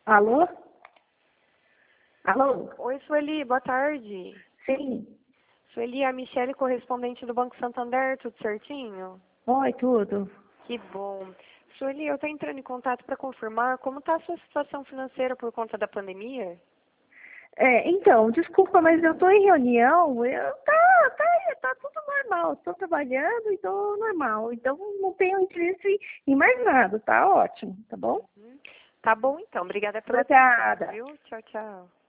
Alô? Alô? Oi, Sueli, boa tarde. Sim. Sueli, a Michele, correspondente do Banco Santander, tudo certinho? Oi, tudo. Que bom. Sueli, eu estou entrando em contato para confirmar como está a sua situação financeira por conta da pandemia? Então, desculpa, mas eu estou em reunião. Tá tudo normal. Estou trabalhando e estou normal. Então, não tenho interesse em mais nada. Tá ótimo, tá bom? Tá bom, então. Obrigada pela atenção, Obrigada. viu? Tchau, tchau.